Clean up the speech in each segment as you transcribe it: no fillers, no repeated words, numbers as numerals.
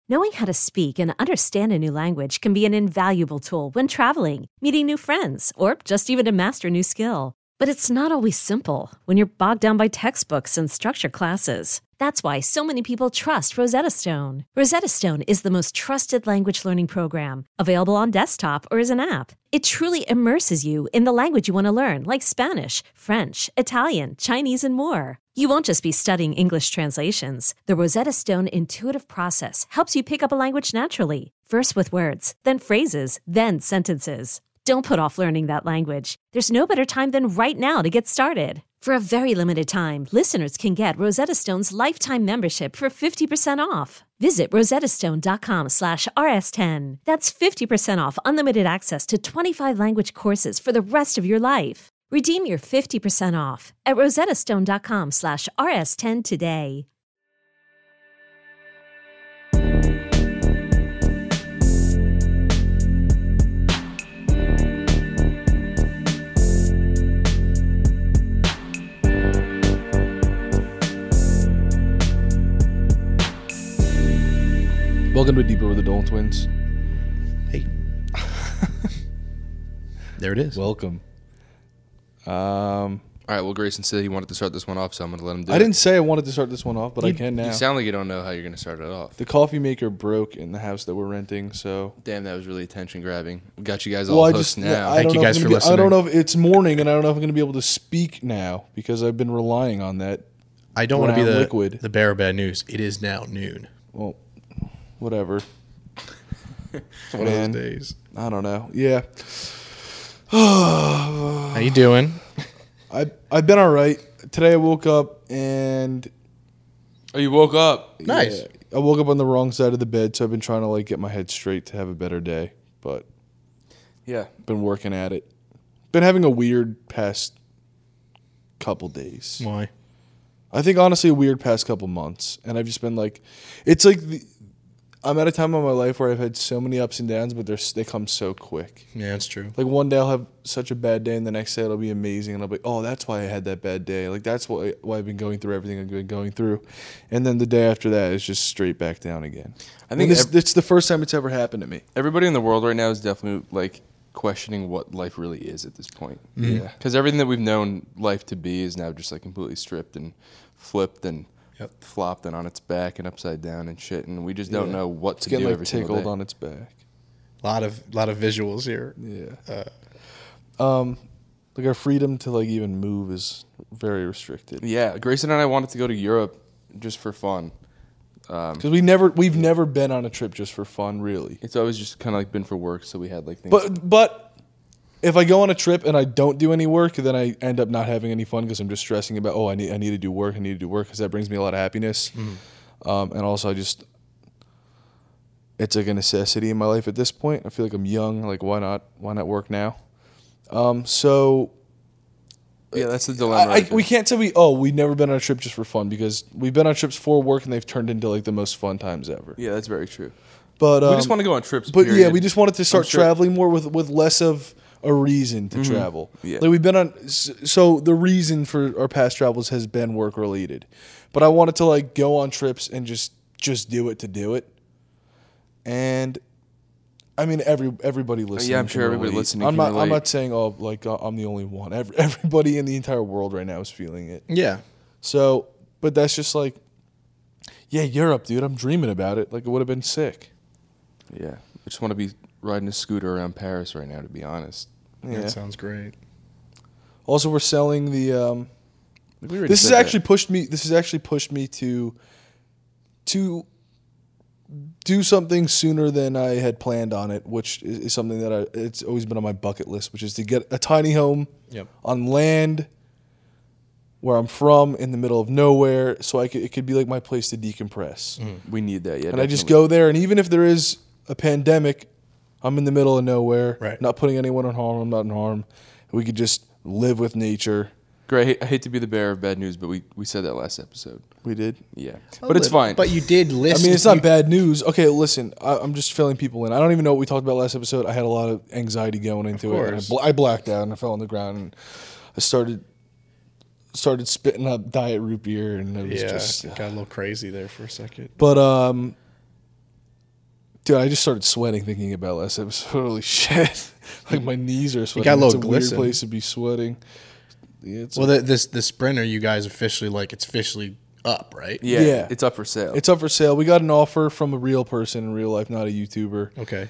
Knowing how to speak and understand a new language can be an invaluable tool when traveling, meeting new friends, or just even to master a new skill. But it's not always simple when you're bogged down by textbooks and structured classes. That's why so many people trust Rosetta Stone. Rosetta Stone is the most trusted language learning program, available on desktop or as an app. It truly immerses you in the language you want to learn, like Spanish, French, Italian, Chinese, and more. You won't just be studying English translations. The Rosetta Stone intuitive process helps you pick up a language naturally, first with words, then phrases, then sentences. Don't put off learning that language. There's no better time than right now to get started. For a very limited time, listeners can get Rosetta Stone's lifetime membership for 50% off. Visit rosettastone.com/rs10. That's 50% off unlimited access to 25 language courses for the rest of your life. Redeem your 50% off at rosettastone.com/rs10 today. Welcome to Deeper with the Dolan Twins. Hey. There it is. Welcome. All right, well, Grayson said he wanted to start this one off, so I'm going to let him do it. I didn't say I wanted to start this one off, but I can now. You sound like you don't know how you're going to start it off. The coffee maker broke in the house that we're renting, so... Damn, that was really attention-grabbing. We got you guys all hooked now. Thank you guys for listening. I don't know if it's morning, and I don't know if I'm going to be able to speak now, because I've been relying on that. I don't want to be liquid. the bearer of bad news. It is now noon. Well, whatever. One of those days. I don't know. Yeah. How you doing? I've been all right. Today I woke up and... Oh, you woke up? Nice. Yeah, I woke up on the wrong side of the bed, so I've been trying to get my head straight to have a better day. But Yeah. been working at it. Been having a weird past couple days. Why? I think honestly a weird past couple months. And I've just been it's like I'm at a time in my life where I've had so many ups and downs, but they come so quick. Yeah, that's true. Like one day I'll have such a bad day, and the next day it'll be amazing, and I'll be, oh, that's why I had that bad day. Like that's why I've been going through everything I've been going through, and then the day after that is just straight back down again. I think it's the first time it's ever happened to me. Everybody in the world right now is definitely questioning what life really is at this point. Mm-hmm. Yeah, because everything that we've known life to be is now just completely stripped and flipped and flopped and on its back and upside down and shit, and we just don't know what to do every single day. Tickled on its back. A lot of visuals here. Yeah. Our freedom to even move is very restricted. Yeah, Grayson and I wanted to go to Europe just for fun. Because we've never been on a trip just for fun, really. It's always just kind of been for work, so we had things. But if I go on a trip and I don't do any work, then I end up not having any fun because I'm just stressing about, I need to do work, because that brings me a lot of happiness. And also it's like a necessity in my life at this point. I feel like I'm young. Why not work now? So yeah, that's the dilemma. We can't say we've never been on a trip just for fun, because we've been on trips for work and they've turned into the most fun times ever. Yeah, that's very true. But we just want to go on trips. But period. yeah, we just wanted to start traveling more with less of a reason to travel. Yeah. We've been on, so the reason for our past travels has been work related, but I wanted to go on trips and just do it to do it. And I mean, everybody listening. Yeah, I'm sure everybody listening. I'm not saying I'm the only one. Everybody in the entire world right now is feeling it. Yeah. So, but that's just Europe, dude. I'm dreaming about it. It would have been sick. Yeah, I just want to be riding a scooter around Paris right now, to be honest. Yeah, that sounds great. Also, we're selling the. This has actually pushed me to do something sooner than I had planned on it, which is something that it's always been on my bucket list, which is to get a tiny home on land where I'm from, in the middle of nowhere, so it could be my place to decompress. We need that, yeah. And definitely. I just go there, and even if there is a pandemic, I'm in the middle of nowhere, not putting anyone in harm. I'm not in harm. We could just live with nature. Great. I hate to be the bearer of bad news, but we said that last episode. We did? Yeah. But it's fine. But you did listen. I mean, it's not bad news. Okay, listen, I'm just filling people in. I don't even know what we talked about last episode. I had a lot of anxiety going into it. And I blacked out, and I fell on the ground, and I started spitting up Diet root beer, and it was it got a little crazy there for a second. But Dude, I just started sweating thinking about last episode. Holy shit. Like my knees are sweating. You got a little it's a glisten. weird place to be sweating. Yeah, the Sprinter, you guys officially, like, it's officially up, right? Yeah. It's up for sale. It's up for sale. We got an offer from a real person in real life, not a YouTuber. Okay.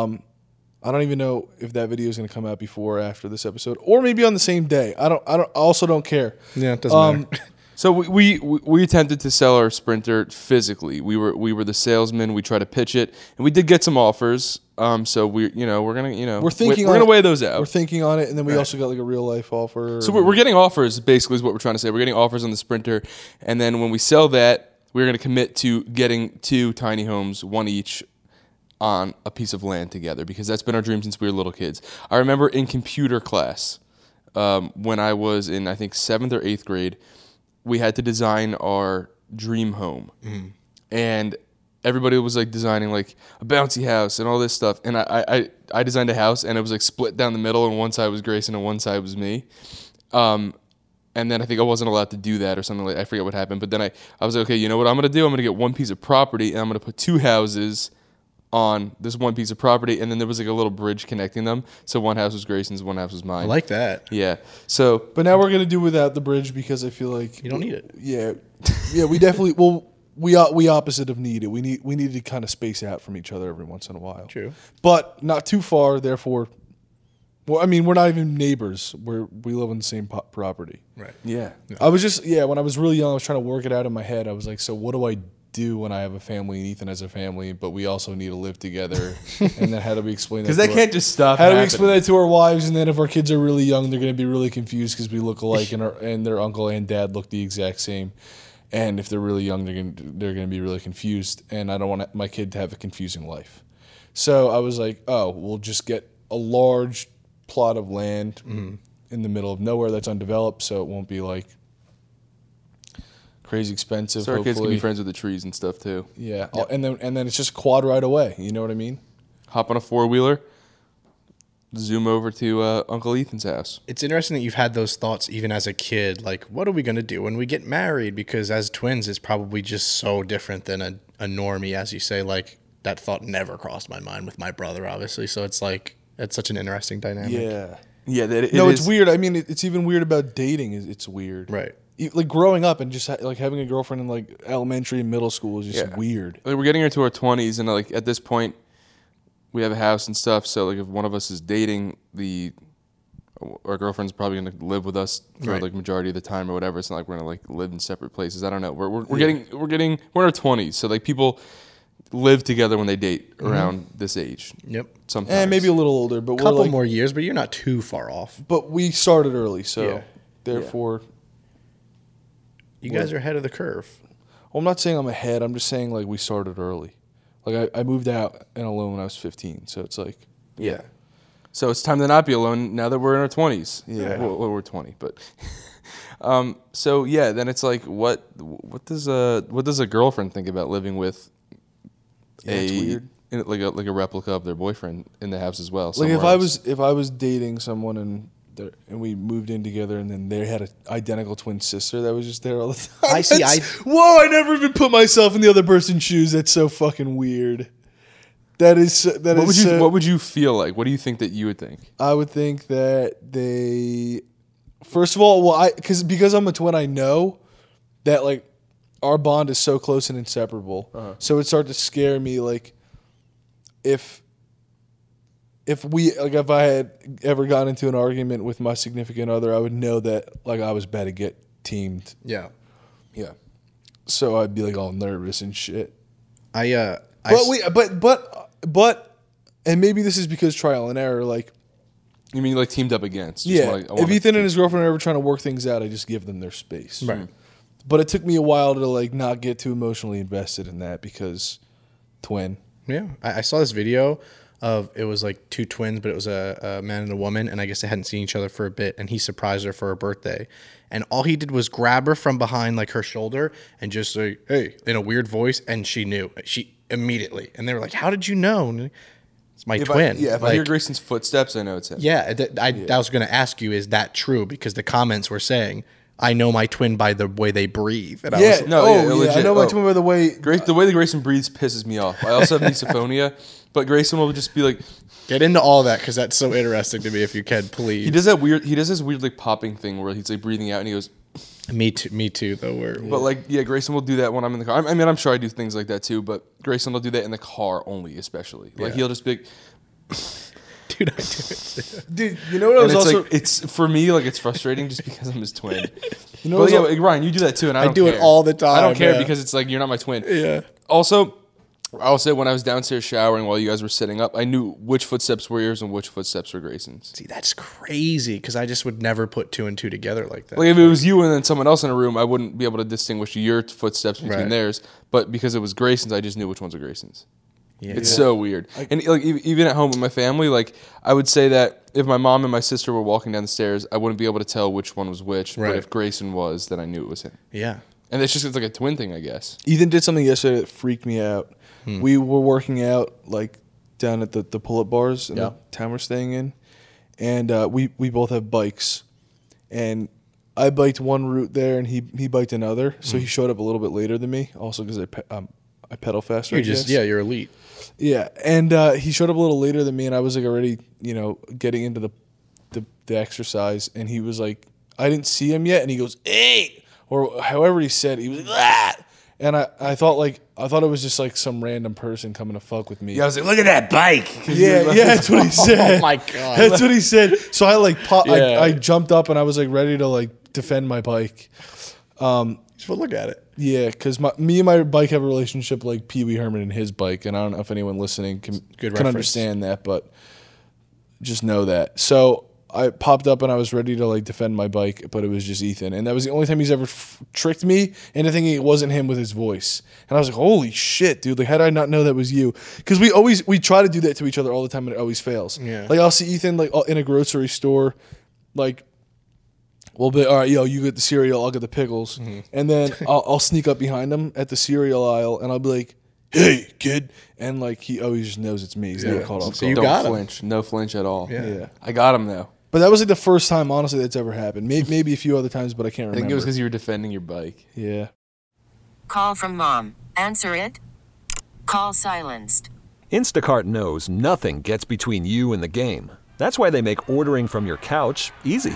I don't even know if that video is going to come out before or after this episode, or maybe on the same day. I also don't care. Yeah, it doesn't matter. So we attempted to sell our Sprinter physically. We were the salesman. We tried to pitch it, and we did get some offers. So we're gonna weigh those out. We're thinking on it, and then we also got like a real life offer. So we're getting offers. Basically, is what we're trying to say. We're getting offers on the Sprinter, and then when we sell that, we're gonna commit to getting 2 tiny homes, one each, on a piece of land together, because that's been our dream since we were little kids. I remember in computer class, when I was in, I think, 7th or 8th grade, we had to design our dream home. And everybody was like designing like a bouncy house and all this stuff. And I designed a house, and it was like split down the middle, and one side was Grayson and one side was me. And then I think I wasn't allowed to do that or something. Like, I forget what happened. But then I was like, okay, you know what I'm going to do? I'm going to get one piece of property, and I'm going to put 2 houses on this one piece of property, and then there was like a little bridge connecting them. So one house was Grayson's, one house was mine. I like that. Yeah. So, but now we're gonna do without the bridge because I feel like You don't need it. Yeah, we definitely. Well, we opposite of need it. We need to kind of space out from each other every once in a while. True. But not too far. Therefore, well, I mean, we're not even neighbors. We live on the same property. Right. yeah. I was just when I was really young, I was trying to work it out in my head. I was like, so what do I do when I have a family and Ethan has a family, but we also need to live together? And then how do we explain that? Because they can't just stop. How do we explain that to our wives? And then if our kids are really young, they're going to be really confused because we look alike, and their uncle and dad look the exact same. And if they're really young, they're going to be really confused. And I don't want my kid to have a confusing life. So I was like, oh, we'll just get a large plot of land in the middle of nowhere that's undeveloped, so it won't be like crazy expensive. So our kids can be friends with the trees and stuff too. Yeah. And then it's just a quad right away. You know what I mean? Hop on a 4-wheeler, zoom over to Uncle Ethan's house. It's interesting that you've had those thoughts even as a kid. Like, what are we going to do when we get married? Because as twins, it's probably just so different than a normie, as you say. Like, that thought never crossed my mind with my brother, obviously. So it's like, it's such an interesting dynamic. Yeah. Yeah. It's weird. I mean, it's even weird about dating. It's weird. Right. Like growing up and just like having a girlfriend in like elementary and middle school is just weird. Like, we're getting into our 20s, and like at this point, we have a house and stuff. So like if one of us is dating, our girlfriend's probably gonna live with us for like majority of the time or whatever. It's not like we're gonna like live in separate places. I don't know. We're in our 20s, so like people live together when they date around this age. Yep. Sometimes. And maybe a little older, but Couple we're like, more years, but you're not too far off. But we started early, so therefore. You guys are ahead of the curve. Well, I'm not saying I'm ahead. I'm just saying like we started early. Like I moved out and alone when I was 15, so it's like Yeah. So it's time to not be alone now that we're in our 20s. Yeah. Well, we're 20, but so yeah, then it's like what does a girlfriend think about living with it's weird. like a replica of their boyfriend in the house as well? Like if I was dating someone and we moved in together, and then they had an identical twin sister that was just there all the time. Whoa! I never even put myself in the other person's shoes. That's so fucking weird. What would you feel like? What do you think that you would think? I would think that they, first of all, because I'm a twin, I know that like our bond is so close and inseparable. So it started to scare me, like if I had ever gotten into an argument with my significant other, I would know that like I was about to get teamed. Yeah. Yeah. So I'd be like all nervous and shit. But and maybe this is because trial and error, like. You mean like teamed up against? If Ethan and his girlfriend are ever trying to work things out, I just give them their space. Right. But it took me a while to like not get too emotionally invested in that because twin. Yeah. I saw this video of, it was like 2 twins, but it was a man and a woman, and I guess they hadn't seen each other for a bit, and he surprised her for her birthday. And all he did was grab her from behind like her shoulder and just say, hey, in a weird voice, and she knew. She immediately. And they were like, how did you know? And it's my twin. If I hear Grayson's footsteps, I know it's him. Yeah, I was going to ask you, is that true? Because the comments were saying, I know my twin by the way they breathe. And Yeah, I I know my twin by the way. The way that Grayson breathes pisses me off. I also have misophonia, but Grayson will just be like, get into all that because that's so interesting to me. If you can, please. he does this weird like popping thing where he's like breathing out and he goes. Me too. Though But like, yeah, Grayson will do that when I'm in the car. I mean, I'm sure I do things like that too, but Grayson will do that in the car only, especially. Like he'll just be. Dude, I do it. Dude, you know what I was also... it's for me, like, it's frustrating just because I'm his twin. You know but yeah, like, Ryan, you do that too, and I don't do care. it all the time. I don't care yeah. because it's like, you're not my twin. Yeah. Also, I'll say when I was downstairs showering while you guys were sitting up, I knew which footsteps were yours and which footsteps were Grayson's. See, that's crazy because I just would never put 2 and 2 together like that. Like, if it was you and then someone else in a room, I wouldn't be able to distinguish your footsteps between theirs. But because it was Grayson's, I just knew which ones were Grayson's. Yeah. It's so weird. And like even at home with my family, like I would say that if my mom and my sister were walking down the stairs, I wouldn't be able to tell which one was which. Right. But if Grayson was, then I knew it was him. Yeah. And it's like a twin thing, I guess. Ethan did something yesterday that freaked me out. We were working out like down at the pull-up bars in the town we're staying in, and we both have bikes, and I biked one route there, and he biked another. So he showed up a little bit later than me, also because I pedal faster. You're elite. Yeah, and he showed up a little later than me, and I was like already, getting into the exercise, and he was like, I didn't see him yet, and he goes, "Hey," or however he said, he was like, "Ah," and I thought it was just like some random person coming to fuck with me. Yeah, I was like, "Look at that bike." Yeah, that's what he said. Oh my god, that's what he said. So I like I jumped up and I was like ready to like defend my bike. Just look at it. Yeah, because me and my bike have a relationship like Pee Wee Herman and his bike, and I don't know if anyone listening can understand that, but just know that. So I popped up and I was ready to like defend my bike, but it was just Ethan, and that was the only time he's ever tricked me into thinking it wasn't him with his voice. And I was like, "Holy shit, dude! Like, how did I not know that was you?" Because we try to do that to each other all the time, and it always fails. Yeah. Like I'll see Ethan like in a grocery store, like. We'll be all right, yo. You get the cereal, I'll get the pickles, and then I'll sneak up behind him at the cereal aisle, and I'll be like, "Hey, kid," and like he always just knows it's me. He's never caught off. So you Don't got flinch, no flinch at all. Yeah, I got him though. but that was like the first time, honestly, that's ever happened. Maybe a few other times, but I can't remember. I think it was because you were defending your bike. Yeah. Call from mom. Answer it. Call silenced. Instacart knows nothing gets between you and the game. That's why they make ordering from your couch easy.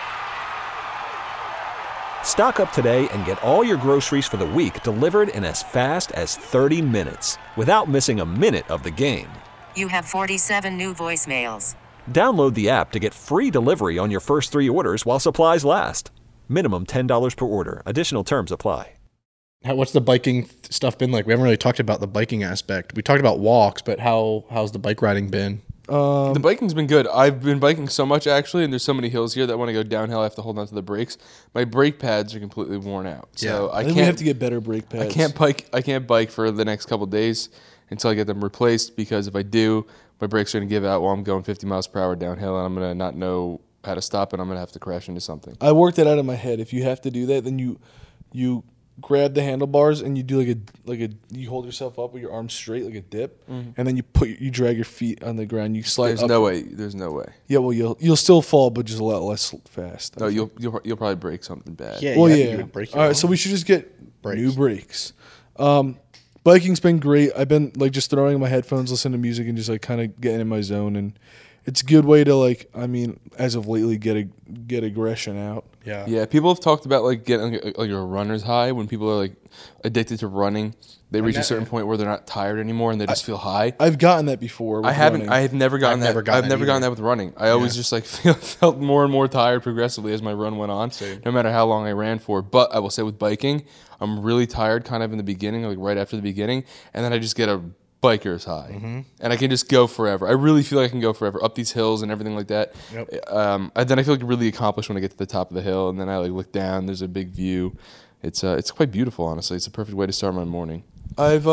Stock up today and get all your groceries for the week delivered in as fast as 30 minutes without missing a minute of the game. You have 47 new voicemails. Download the app to get free delivery on your first 3 orders while supplies last. Minimum $10 per order. Additional terms apply. What's the biking stuff been like? We haven't really talked about the biking aspect. We talked about walks, but how's the bike riding been? The biking's been good. I've been biking so much actually, and there's so many hills here that when I go downhill, I have to hold on to the brakes. My brake pads are completely worn out, so I think we have to get better brake pads. I can't bike for the next couple of days until I get them replaced, because if I do, my brakes are going to give out while I'm going 50 miles per hour downhill, and I'm going to not know how to stop, and I'm going to have to crash into something. I worked it out in my head. If you have to do that, then you grab the handlebars and you do you hold yourself up with your arms straight like a dip, and then you drag your feet on the ground. You slide. There's no way. There's no way. Yeah, well you'll still fall, but just a lot less fast. No, you'll probably break something bad. Yeah. Well, yeah. All right, so we should just get new brakes. Biking's been great. I've been like just throwing in my headphones, listening to music, and just like kind of getting in my zone, and it's a good way to like. I mean, as of lately, get aggression out. Yeah. Yeah. People have talked about like getting like a runner's high when people are like addicted to running. They reach a certain point where they're not tired anymore and they just feel high. I've gotten that before. I haven't. I have never gotten that. I've never gotten that with running. I always just like felt more and more tired progressively as my run went on, no matter how long I ran for. But I will say with biking, I'm really tired kind of in the beginning, like right after the beginning, and then I just get a biker's high, and I can just go forever. I really feel like I can go forever up these hills and everything like that. Yep. Then I feel like really accomplished when I get to the top of the hill, and then I like look down. There's a big view. It's quite beautiful, honestly. It's a perfect way to start my morning. I've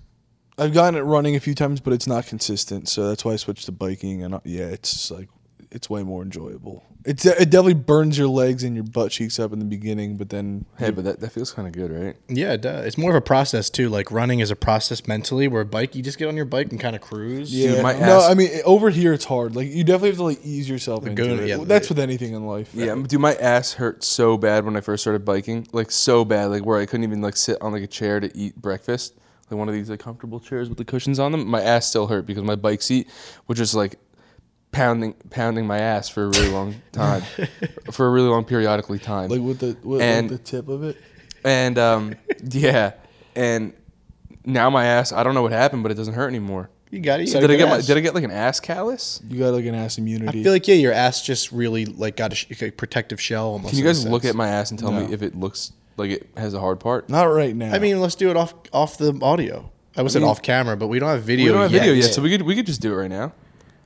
gotten it running a few times, but it's not consistent, so that's why I switched to biking. And it's just like it's way more enjoyable. It definitely burns your legs and your butt cheeks up in the beginning, but then Hey, but that feels kind of good, right? Yeah, it does. It's more of a process too. Like running is a process mentally, where a bike, you just get on your bike and kind of cruise. yeah. my No, ass- I mean over here it's hard. Like you definitely have to like ease yourself into go- it. yeah, That's with anything in life. Yeah, dude, my ass hurt so bad when I first started biking, like so bad, like where I couldn't even like sit on like a chair to eat breakfast, like one of these like comfortable chairs with the cushions on them. My ass still hurt because my bike seat was just like pounding my ass for a really long time, for a really long periodically time. Like with the tip of it. And yeah, and now my ass, I don't know what happened, but it doesn't hurt anymore. You got it. So did I get like an ass callus? You got like an ass immunity. I feel like your ass just really like got a protective shell. Almost. Can you in a guys look sense. at my ass and tell No. me if it looks like it has a hard part? Not right now. I mean, let's do it off the audio. I was mean, off camera, but we don't have video. We don't have yet. video yet, so we could just do it right now.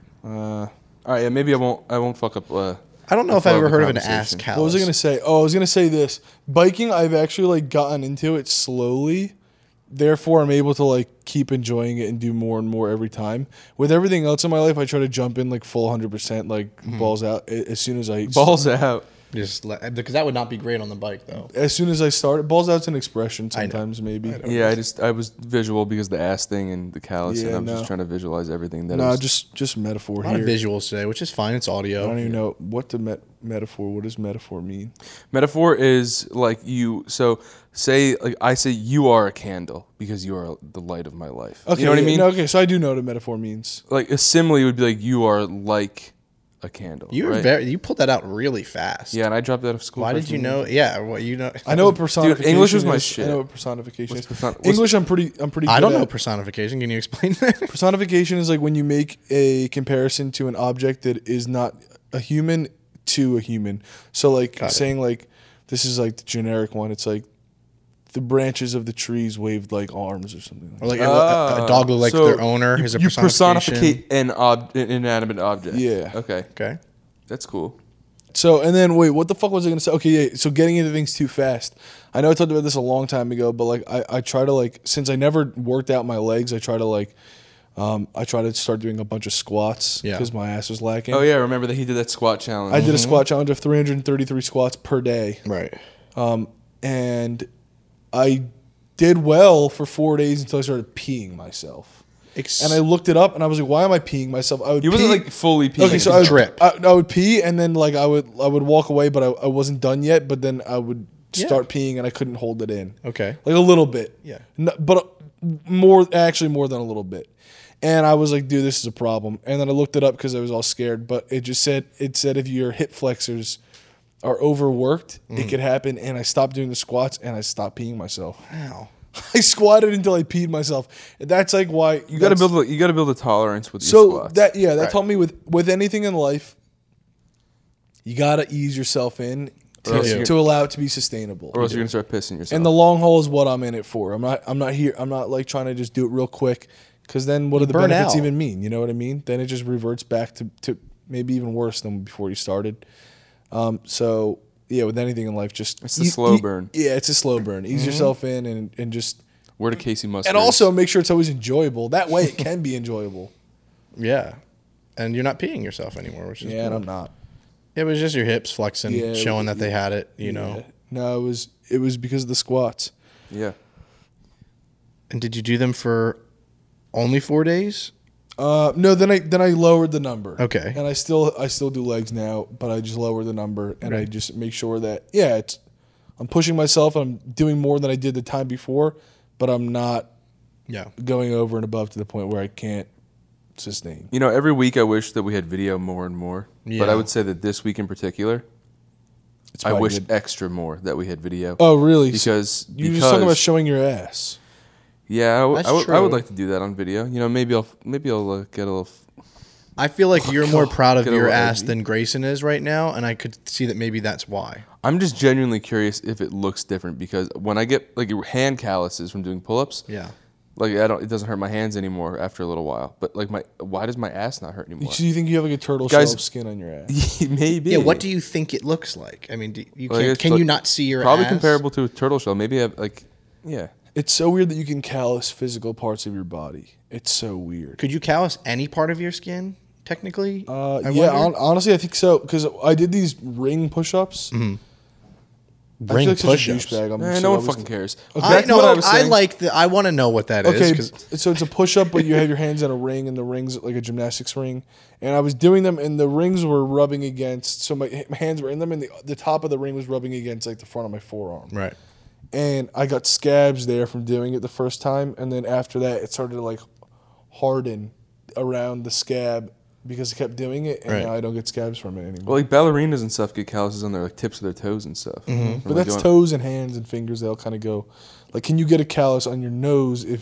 All right, yeah, maybe I won't fuck up. I don't know the if I've flow ever of the heard of an ass conversation. callus. What was I gonna say? Oh, I was gonna say this. Biking, I've actually like gotten into it slowly. Therefore, I'm able to like keep enjoying it and do more and more every time. With everything else in my life, I try to jump in like full 100%, like balls out as soon as I Balls out. Just because that would not be great on the bike though. As soon as I start, balls out's an expression sometimes maybe. Yeah, I was visual because the ass thing and the callus, and Yeah, I'm no. just trying to visualize everything. That No, is- just metaphor A lot here. of visuals today, which is fine. It's audio. I don't even know what the metaphor. What does metaphor mean? metaphor is like you. So say like I say you are a candle because you are the light of my life. Okay, You know what I yeah, mean? no, okay, so I do know what a metaphor means. Like a simile would be like you are like a candle. You were right? you pulled that out really fast. Yeah, and I dropped out of school. Why did you freshman know? Yeah, well, you know. I know what personification English was my is. shit. I know what personification What's is. what's- English, I'm pretty good I don't know at. personification. Can you explain that? Personification is like when you make a comparison to an object that is not a human to a human. So like saying like this is like the generic one. It's like the branches of the trees waved like arms or something. Or like a dog look like So their owner is a you personification. personificate an inanimate object. Yeah. Okay. Okay. That's cool. So and then wait, what the fuck was I gonna say? Okay, yeah. So getting into things too fast. I know I talked about this a long time ago, but like I try to like since I never worked out my legs, I try to like I try to start doing a bunch of squats Yeah. because my ass was lacking. Oh yeah, remember that he did that squat challenge. I did a squat challenge of 333 squats per day. Right. And I did well for 4 days until I started peeing myself. And I looked it up, and I was like, "Why am I peeing myself?" I would. He wasn't pee. like fully peeing. Okay, so It's a drip. I would pee, and then like I would walk away, but I wasn't done yet. But then I would start peeing, and I couldn't hold it in. Okay. like a little bit. Yeah. No, but more than a little bit. And I was like, "Dude, this is a problem." And then I looked it up because I was all scared. But it said if your hip flexors are overworked, it could happen. And I stopped doing the squats, and I stopped peeing myself. Wow. I squatted until I peed myself. That's like why you got to build a tolerance with your so squats. that taught me with anything in life, you gotta ease yourself in to allow it to be sustainable. or else you're gonna start pissing yourself. And the long haul is what I'm in it for. I'm not like trying to just do it real quick, because then what do the burn benefits out. even mean? You know what I mean? Then it just reverts back to maybe even worse than before you started. So yeah, with anything in life, just It's the slow burn. Yeah, it's a slow burn. Ease yourself in and just Where to Casey Mustard. and also make sure it's always enjoyable. That way, it can be enjoyable. Yeah. And you're not peeing yourself anymore, which is Yeah, and cool. I'm not. It was just your hips flexing, Yeah, showing that they had it, you know. Yeah. No, it was because of the squats. yeah. And did you do them for only 4 days? No, then I lowered the number. Okay. And I still do legs now, but I just lower the number and I just make sure that I'm pushing myself and I'm doing more than I did the time before, but I'm not Yeah. going over and above to the point where I can't sustain. You know, every week I wish that we had video more and more. But Yeah. I would say that this week in particular, It's I probably wish good. extra more that we had video. Oh, really? Because you were just talking about showing your ass. yeah, I That's would true. like to do that on video. You know, maybe I'll get a little. I feel like you're more proud of Get a your little ass edgy. than Grayson is right now, and I could see that maybe that's why. I'm just genuinely curious if it looks different because when I get like hand calluses from doing pull-ups, Yeah. like it doesn't hurt my hands anymore after a little while. But like why does my ass not hurt anymore? So you think you have like a turtle Guys- shell of skin on your ass? Maybe. Yeah, what do you think it looks like? I mean, Like, it's can like- you not see your probably ass? comparable to a turtle shell? Maybe yeah. It's so weird that you can callus physical parts of your body. It's so weird. Could you callus any part of your skin technically? Honestly, I think so because I did these ring push-ups. Mm-hmm. I Ring feel like such a push-ups. douchebag. No one fucking cares. I want to know what that is. Okay, 'Cause so it's a push-up, but you have your hands in a ring, and the ring's like a gymnastics ring. And I was doing them, and the rings were rubbing against. So my hands were in them, and the top of the ring was rubbing against like the front of my forearm. right. And I got scabs there from doing it the first time, and then after that, it started to like harden around the scab because I kept doing it, and now I don't get scabs from it anymore. Well, like ballerinas and stuff get calluses on their like tips of their toes and stuff. Mm-hmm. But that's toes and hands and fingers. They'll kind of go. Like, can you get a callus on your nose if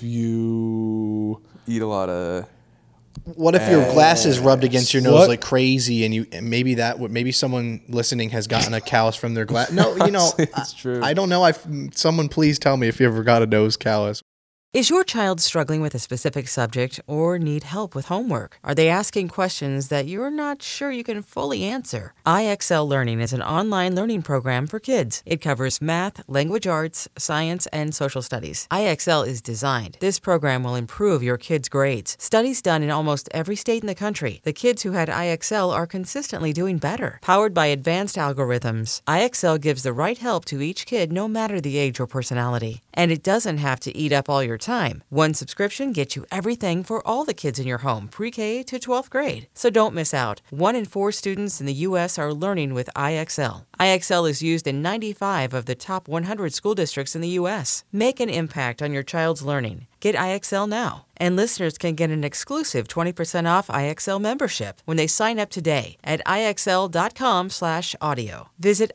you eat a lot of? What if your glasses rubbed against your nose What? like crazy, and maybe someone listening has gotten a callus from their glass? No, you know, It's true. I don't know. Someone please tell me if you ever got a nose callus. Is your child struggling with a specific subject or need help with homework? Are they asking questions that you're not sure you can fully answer? IXL Learning is an online learning program for kids. It covers math, language arts, science, and social studies. IXL is designed. This program will improve your kids' grades. Studies done in almost every state in the country. The kids who had IXL are consistently doing better. Powered by advanced algorithms, IXL gives the right help to each kid no matter the age or personality. And it doesn't have to eat up all your time. One subscription gets you everything for all the kids in your home, pre-K to 12th grade. So don't miss out. 1 in 4 students in the U.S. are learning with IXL. IXL is used in 95 of the top 100 school districts in the U.S. Make an impact on your child's learning. Get IXL now. And listeners can get an exclusive 20% off IXL membership when they sign up today at IXL.com/audio. Visit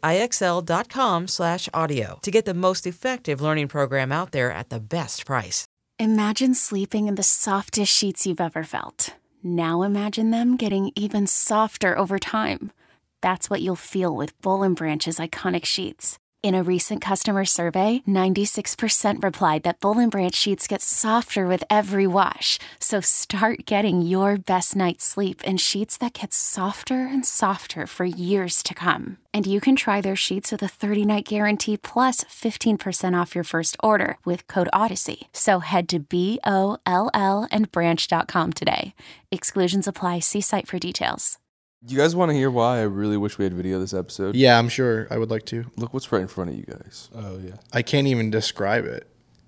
IXL.com/audio to get the most effective learning program out there at the best price. Imagine sleeping in the softest sheets you've ever felt. Now imagine them getting even softer over time. That's what you'll feel with Boll & Branch's iconic sheets. In a recent customer survey, 96% replied that Boll & Branch sheets get softer with every wash. So start getting your best night's sleep in sheets that get softer and softer for years to come. And you can try their sheets with a 30-night guarantee plus 15% off your first order with code Odyssey. So head to BOLLandbranch.com today. Exclusions apply. See site for details. Do you guys want to hear why I really wish we had video this episode? Yeah, I'm sure I would like to. Look what's right in front of you guys. Oh yeah. I can't even describe it.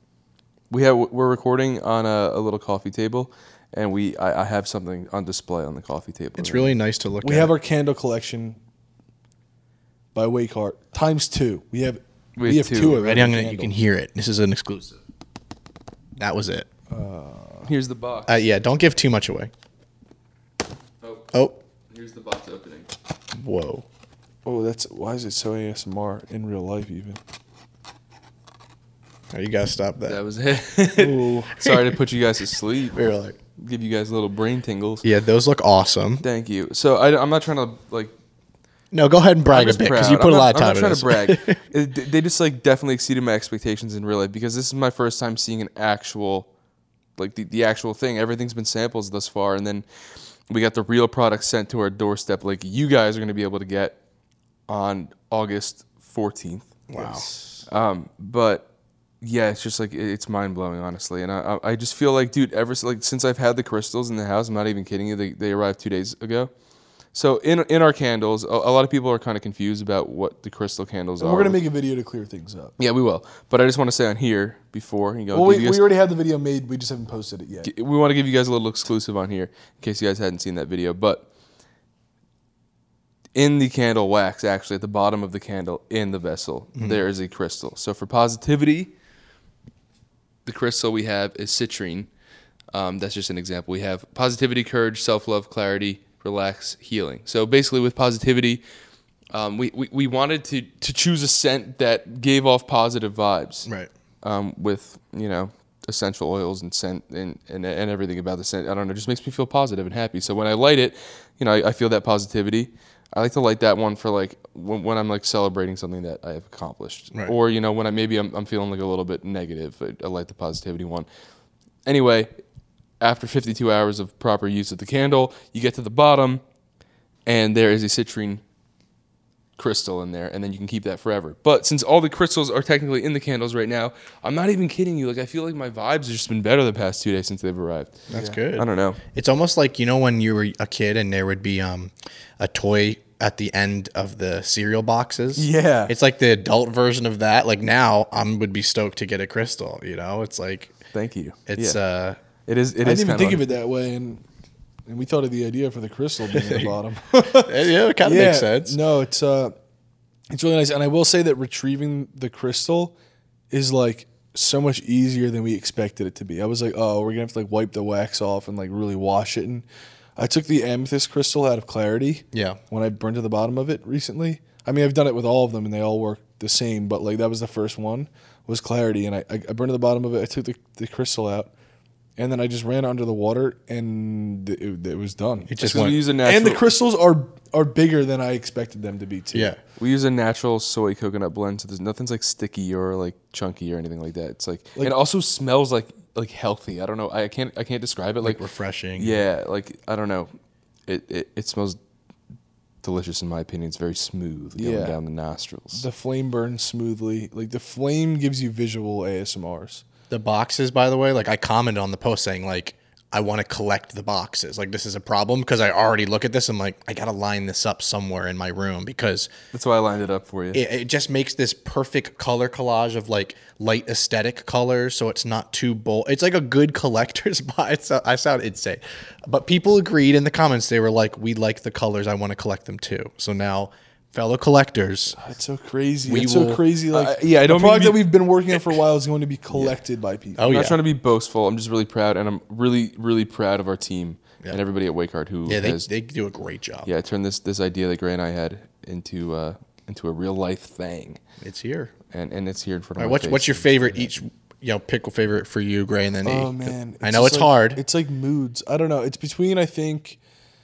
We're recording on a little coffee table, and I have something on display on the coffee table. It's really nice to look at. We have our candle collection by Waycart times 2. We have two of Ready? them. You can hear it. This is an exclusive. That was it. Here's the box. Yeah, don't give too much away. Oh. Here's the box opening. Whoa. Oh, why is it so ASMR in real life even? Oh, you gotta stop that. That was it. Sorry to put you guys to sleep. We were like, give you guys little brain tingles. yeah, those look awesome. Thank you. So I'm not trying to like. No, go ahead and brag I'm a just bit because proud. you put a lot of time I'm not into trying this. to brag. They just like definitely exceeded my expectations in real life because this is my first time seeing an actual, like the actual thing. Everything's been samples thus far, and then we got the real product sent to our doorstep. Like you guys are going to be able to get on August 14th. Wow. But yeah, it's just like it's mind blowing, honestly. And I just feel like, dude, since I've had the crystals in the house, I'm not even kidding you. They arrived 2 days ago. So in our candles, a lot of people are kind of confused about what the crystal candles are. We're gonna make a video to clear things up. Yeah, we will. But I just want to say on here before you go. Well, we already have the video made. We just haven't posted it yet. We want to give you guys a little exclusive on here in case you guys hadn't seen that video. But in the candle wax, actually at the bottom of the candle in the vessel, there is a crystal. So for positivity, the crystal we have is citrine. That's just an example. We have positivity, courage, self-love, clarity, relax, healing. So basically with positivity, we wanted to choose a scent that gave off positive vibes. Right. With, essential oils and scent and everything about the scent. I don't know, it just makes me feel positive and happy. So when I light it, I feel that positivity. I like to light that one for like when I'm like celebrating something that I have accomplished. Right. Or, when I'm feeling like a little bit negative, I light the positivity one. Anyway, after 52 hours of proper use of the candle, you get to the bottom, and there is a citrine crystal in there, and then you can keep that forever. But since all the crystals are technically in the candles right now, I'm not even kidding you. Like, I feel like my vibes have just been better the past 2 days since they've arrived. That's good. I don't know. It's almost like, you know, when you were a kid and there would be a toy at the end of the cereal boxes. Yeah. It's like the adult version of that. Like now I would be stoked to get a crystal, you know? It's like, Thank you. it's It is. I didn't even think of it that way, and we thought of the idea for the crystal being at the bottom. yeah, it kind of makes sense. No, it's really nice, and I will say that retrieving the crystal is like so much easier than we expected it to be. I was like, oh, we're gonna have to like wipe the wax off and like really wash it. And I took the amethyst crystal out of Clarity. Yeah. When I burned to the bottom of it recently. I mean, I've done it with all of them, and they all work the same. But like that was the first one, was Clarity, and I burned to the bottom of it. I took the crystal out. And then I just ran it under the water, and it was done. It just we use a natural, and the crystals are bigger than I expected them to be too. Yeah, we use a natural soy coconut blend, so there's nothing's like sticky or like chunky or anything like that. It's like it also smells like healthy. I don't know. I can't describe it. Like refreshing. Yeah, like I don't know. It smells delicious in my opinion. It's very smooth going down the nostrils. The flame burns smoothly. Like the flame gives you visual ASMRs. The boxes, by the way, like I commented on the post saying like I want to collect the boxes. Like this is a problem because I already look at this. I'm like, I got to line this up somewhere in my room because that's why I lined it up for you. It just makes this perfect color collage of like light aesthetic colors. So it's not too bold. It's like a good collector's box. I sound insane, but people agreed in the comments. They were like, we like the colors. I want to collect them too. So now, fellow collectors, it's so crazy. It's so crazy. Like I don't. The product that we've been working on for a while is going to be collected by people. I'm not trying to be boastful. I'm just really proud, and I'm really, really proud of our team and everybody at Wakehard who they do a great job. Yeah, turned this idea that Gray and I had into a real life thing. It's here, and it's here in front of my face. What's your favorite pickle favorite for you, Gray, and then oh man, I know it's hard. It's like moods. I don't know. It's between I think.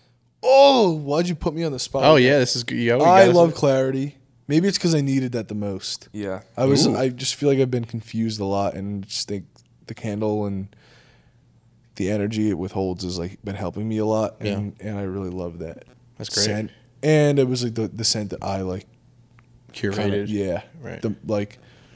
Oh, why'd you put me on the spot? Oh yeah, this is good. I love Clarity. Maybe it's because I needed that the most. Yeah, I just feel like I've been confused a lot, and just think the candle and the energy it withholds has like been helping me a lot, and I really love that. That's great. Scent. And it was like the scent that I like curated. Kinda, right.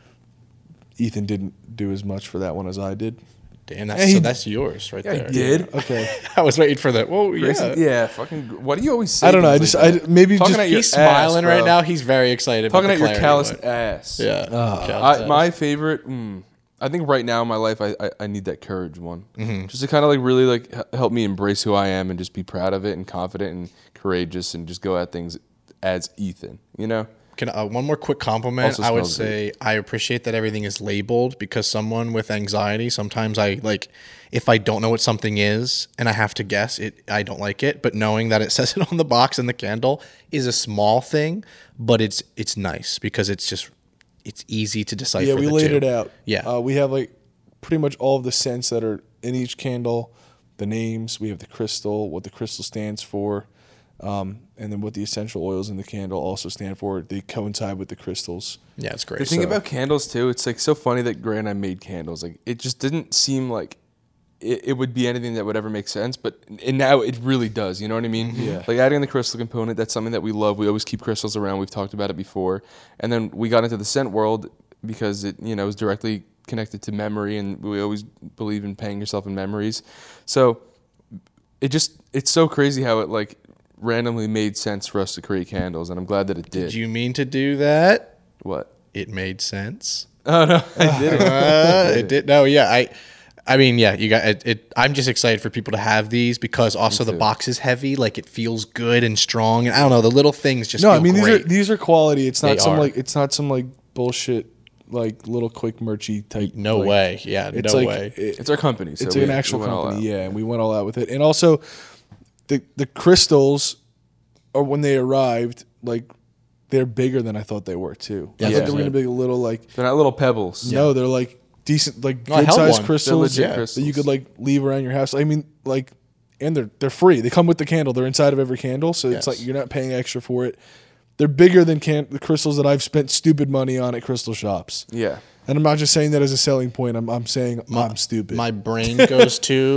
Ethan didn't do as much for that one as I did. Damn, that's yours right there. I did. Okay. I was waiting for that. Whoa, Grayson, yeah. Fucking. What do you always say? I don't know. Maybe he's smiling right now. He's very excited. Talking about at your calloused ass. Yeah. My favorite. I think right now in my life, I need that courage one, just to kind of like really like help me embrace who I am and just be proud of it and confident and courageous and just go at things as Ethan. You know. Can one more quick compliment? I would say I appreciate that everything is labeled because someone with anxiety, sometimes I like if I don't know what something is and I have to guess it, I don't like it. But knowing that it says it on the box and the candle is a small thing, but it's nice because it's easy to decipher. Yeah, we laid it out. Yeah, we have like pretty much all of the scents that are in each candle, the names. We have the crystal, what the crystal stands for. And then what the essential oils in the candle also stand for. They coincide with the crystals. Yeah, it's great. The thing about candles too, it's like so funny that Gray and I made candles. Like it just didn't seem like it would be anything that would ever make sense, but now it really does. You know what I mean? Yeah. Like adding the crystal component, that's something that we love. We always keep crystals around. We've talked about it before. And then we got into the scent world because it is directly connected to memory, and we always believe in paying yourself in memories. So it's so crazy how it like randomly made sense for us to create candles, and I'm glad that it did. Did you mean to do that? What? It made sense. Oh no, I didn't. It did. No, yeah, I mean, yeah, you got it. I'm just excited for people to have these because also the box is heavy, like it feels good and strong, and I don't know, the little things just. No, feel I mean great. these are quality. It's not some bullshit like little quick merchy type. No way, yeah, it's no like, way. It's our company. So it's an actual company, yeah, and we went all out with it, and also. The crystals, or when they arrived, like they're bigger than I thought they were too. I thought they were going to be a little like they're not little pebbles. No, they're like decent, like good sized crystals crystals that you could like leave around your house. I mean, like, and they're free. They come with the candle. They're inside of every candle, so it's like you're not paying extra for it. They're bigger than the crystals that I've spent stupid money on at crystal shops. Yeah, and I'm not just saying that as a selling point. I'm saying I'm stupid. My brain goes to.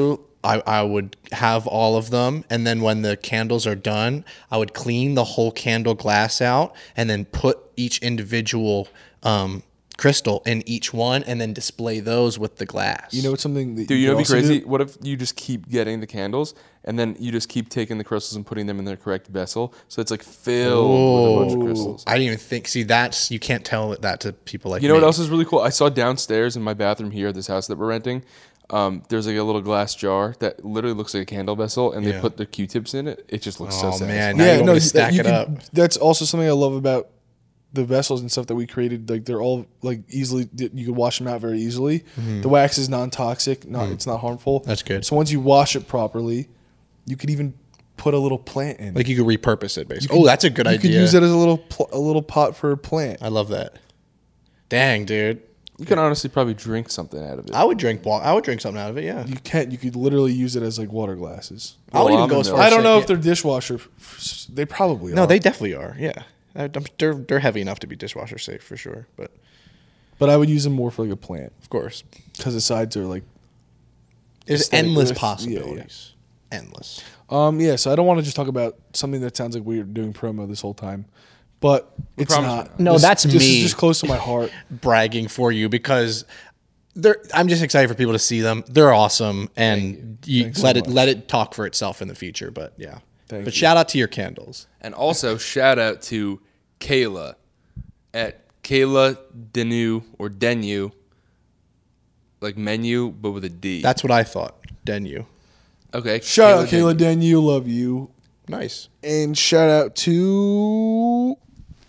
I would have all of them, and then when the candles are done, I would clean the whole candle glass out and then put each individual crystal in each one and then display those with the glass. You know what's something that Dude, you know what'd be also crazy? do? What if you just keep getting the candles and then you just keep taking the crystals and putting them in their correct vessel, so it's like filled with a bunch of crystals. I didn't even think. See, that's you can't tell that to people like You know me. what else is really cool? I saw downstairs in my bathroom here at this house that we're renting. There's like a little glass jar that literally looks like a candle vessel, and they Yeah. put the Q-tips in it. It just looks so Oh satisfying. man, now you want me to stack you it up. That's also something I love about the vessels and stuff that we created. Like they're all like easily, you can wash them out very easily. The wax is non-toxic, it's not harmful. That's good. So once you wash it properly, you could even put a little plant in. Like you could repurpose it, basically. That's a good you idea. could use it as a little pot for a plant. I love that. Dang, dude. You can honestly probably drink something out of it. I would drink something out of it. Yeah. You can't. You could literally use it as like water glasses. I would Well, even go I'm as in far as I don't know saying- if they're dishwasher. They probably are. No, they definitely are. Yeah. They're heavy enough to be dishwasher safe for sure. But I would use them more for like a plant of course, because the sides are like. there's Aesthetic endless with- possibilities. Endless. Yeah. So I don't want to just talk about something that sounds like we're doing promo this whole time, but it's promise not. we're not. No, This- that's this me. is just close to my heart. Bragging for you because I'm just excited for people to see them. They're awesome, and you Thanks so let much. it talk for itself in the future. But yeah, Thank but you. shout out to your candles. And also, shout out to Kayla at Kayla Denu or Denu, like menu, but with a D. That's what I thought. Denu. okay. Shout out Kayla Denu. Daniel, love you, Nice. and shout out to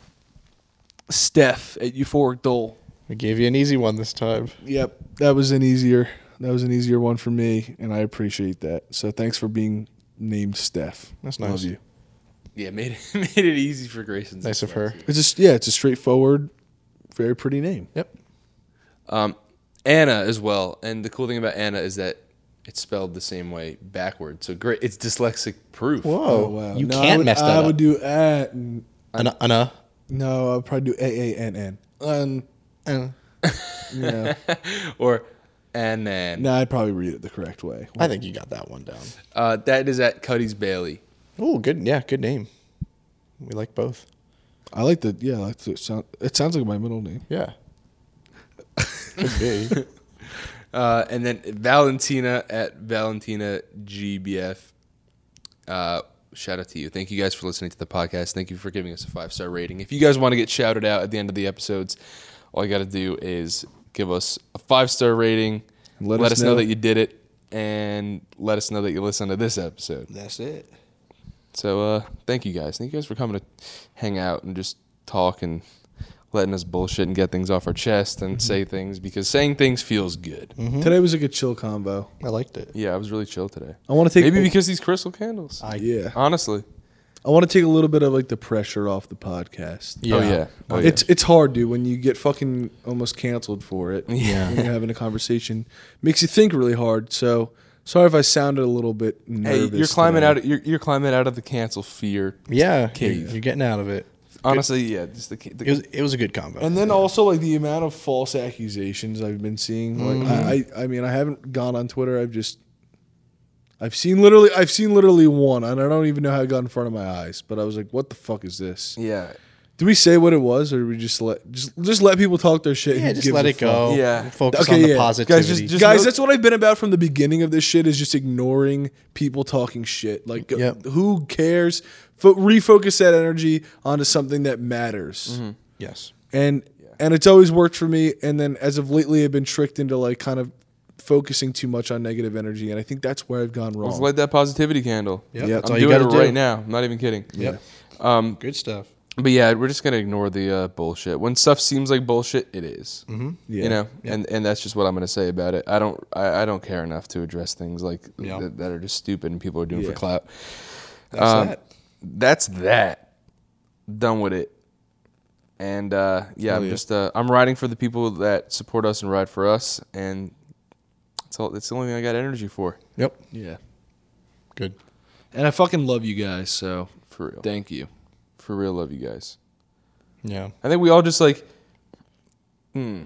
Steph at Euphoric Dole. We gave you an easy one this time. Yep, that was an easier one for me, and I appreciate that. So thanks for being named Steph. That's Love nice. you. Yeah, made it easy for Grayson. Nice of her. It's just it's a straightforward, very pretty name. Yep. Anna as well. And the cool thing about Anna is that it's spelled the same way backwards. So great. It's dyslexic proof. Whoa. Oh wow, You No, can't mess that I up. would do at. And, Anna. no, I'd probably do AANN. Yeah. Or and then No, I'd probably read it the correct way. I think you got that one down. that is at Cuddy's Bailey. Oh, good. Yeah, good name. We like both. I like the sound. It sounds like my middle name. Yeah. Could be. And then Valentina at Valentina GBF. Shout out to you. Thank you guys for listening to the podcast. Thank you for giving us a 5-star rating. If you guys want to get shouted out at the end of the episodes, all you got to do is give us a 5-star rating. Let us know that you did it, and let us know that you listened to this episode. That's it. So thank you guys. Thank you guys for coming to hang out and just talk and letting us bullshit and get things off our chest and say things, because saying things feels good. Today was a good chill combo. I liked it. Yeah, I was really chill today. I want to take Maybe because these crystal candles. yeah. Honestly. I want to take a little bit of like the pressure off the podcast. Yeah. Oh yeah. Oh, yeah. It's hard, dude, when you get fucking almost canceled for it. Yeah. When you're having a conversation, makes you think really hard. So sorry if I sounded a little bit nervous. Hey, you're climbing today. out. You're climbing out of the cancel fear. Yeah. Cave. You're getting out of it. Honestly, yeah. Just It was a good combo. And then also like the amount of false accusations I've been seeing. Like I mean I haven't gone on Twitter. I've seen literally one, and I don't even know how it got in front of my eyes. But I was like, what the fuck is this? yeah. Do we say what it was, or do we just let people talk their shit? yeah, Who just gives let a it go. fuck? Yeah. Focus on the positivity. Guys, that's what I've been about from the beginning of this shit, is just ignoring people talking shit. Like, Yep. who cares? Refocus that energy onto something that matters. Yes. And it's always worked for me. And then as of lately, I've been tricked into like kind of focusing too much on negative energy, and I think that's where I've gone wrong. Let's light that positivity candle. Yep. Yep. That's I'm all you doing got it to do right now. I'm not even kidding. Yep. Good stuff. But yeah, we're just gonna ignore the bullshit. When stuff seems like bullshit, it is. Yeah. You know, and that's just what I'm gonna say about it. I don't care enough to address things like Yeah. that are just stupid and people are doing for Yeah. clout. That's that. That's that. Done with it. And I'm just I'm riding for the people that support us and ride for us, and that's the only thing I got energy for. Yep. Yeah. Good. And I fucking love you guys, so For real. thank you. For real, love you guys. Yeah. I think we all just like, I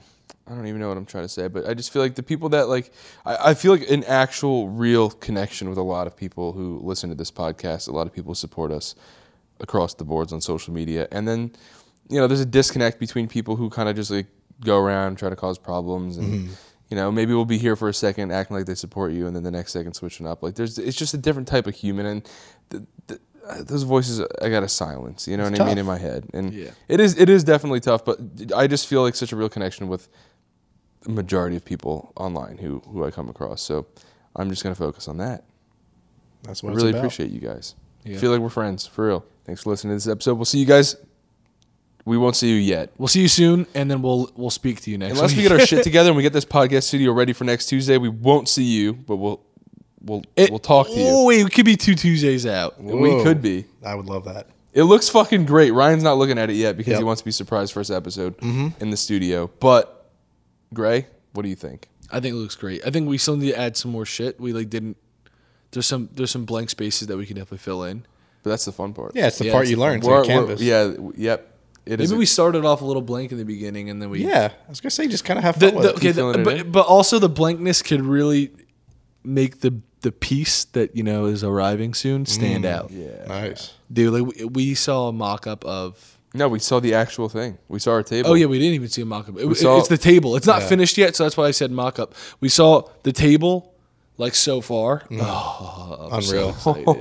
I don't even know what I'm trying to say, but I just feel like the people that like, I feel like an actual real connection with a lot of people who listen to this podcast. A lot of people support us across the boards on social media. And then, there's a disconnect between people who kind of just like go around, try to cause problems. And, maybe we'll be here for a second acting like they support you. And then the next second switching up. Like it's just a different type of human. And those voices I got to silence, you know what I mean, in my head. And it is definitely tough, but I just feel like such a real connection with the majority of people online who I come across. So I'm just going to focus on that. That's what I really it's about. appreciate you guys. I feel like we're friends, for real. Thanks for listening to this episode. We'll see you guys. We won't see you yet. We'll see you soon, and then we'll speak to you next Unless week. we get our shit together and we get this podcast studio ready for next Tuesday, we won't see you, but we'll talk to you. Oh, wait, it could be 2 Tuesdays out. We could be. I would love that. It looks fucking great. Ryan's not looking at it yet because he wants to be surprised first episode in the studio. But, Gray, what do you think? I think it looks great. I think we still need to add some more shit. We didn't. There's some blank spaces that we can definitely fill in. But that's the fun part. Yeah, it's the part you learn. It's like canvas. Yep. Maybe we started off a little blank in the beginning, and then we. Yeah, I was gonna say just kind of have fun with it. But also the blankness could really make the piece that is arriving soon stand out. Yeah, nice, dude. Like we saw a mock-up of. No, we saw the actual thing. We saw our table. Oh yeah, we didn't even see a mock-up. It's the table. It's not finished yet, so that's why I said mock-up. We saw the table, like so far. Oh, unreal.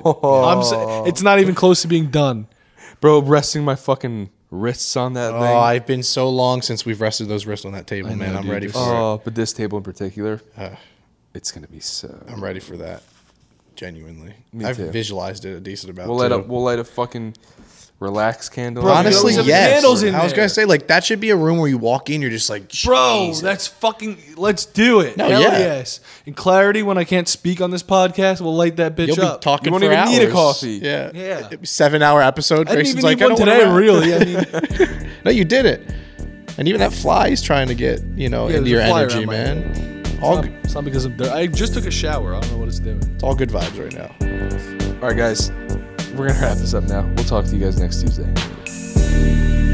So it's not even close to being done, bro. Resting my fucking wrists on that thing. Oh, I've been so long since we've rested those wrists on that table, man. I'm ready for it. Oh, but this table in particular, it's gonna be so. I'm ready for that. Genuinely, I've visualized it a decent amount. We'll light a fucking relax candle. Bro, honestly, yes. Candles in I was gonna say that should be a room where you walk in, you're just like, bro, Jesus. that's fucking. Let's do it. No, Hell yeah. yes. In clarity, when I can't speak on this podcast, we'll light that bitch You'll up. be talking You won't for even hours. need a coffee. Yeah, Yeah. 7-hour episode. I didn't Grayson's even like, need I one don't today. wanna- Really, I mean, No, you did it. And even that fly is trying to get into your energy, man. It's not because I just took a shower. I don't know what it's doing. It's all good vibes right now. All right, guys, we're gonna wrap this up now. We'll talk to you guys next Tuesday.